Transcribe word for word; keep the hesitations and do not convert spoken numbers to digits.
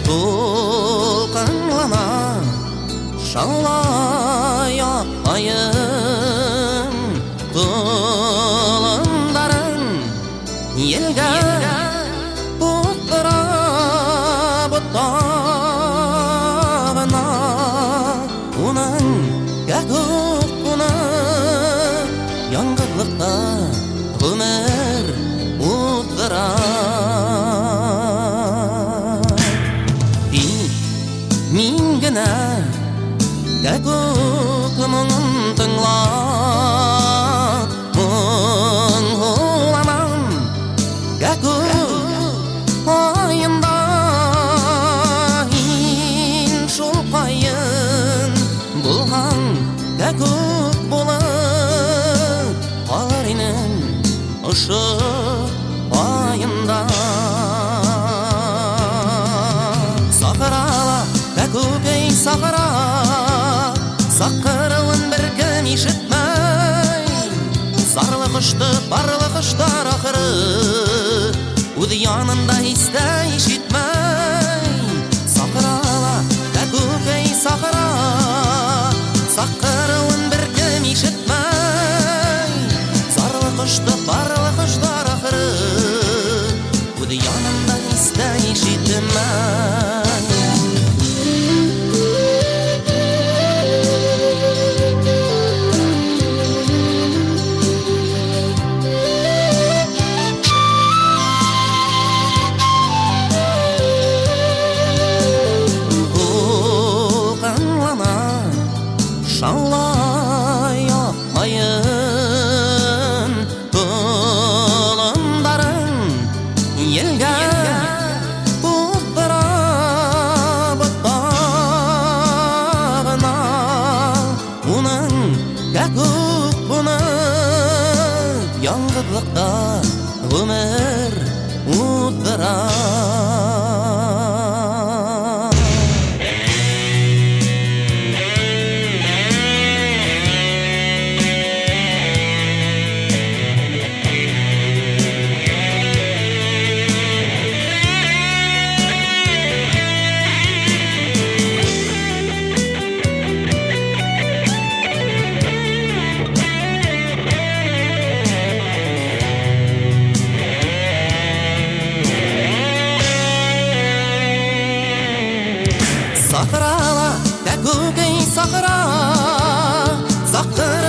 толқынлана шаулай айым құлындарын елге бұқтыра бұттағына оның кәкөк бұны яңғырлықта ғұмыр ұттыра Min gana kagok mong tenglat mong hulaman kagok ayında in şulqayın bulhan kagok bulan qarinin ışık ayında Sakrala Көкей сақыра сақырылын бір кім ишітмей зарлы құшты барлы құштар ақыры ұдиянында істі ишітмей сақырала көкей сақыра сақырылын бір кім ишітмей зарлы құшты барлы құштар ақыры ұдиянында істі ишітмей Шаулай айын құлындарын елге бұқтыра бұттағына оның кәкөк бұны яңғырлықта ғұмыр ұттыра Сақырала, көкей сақыра, сақыра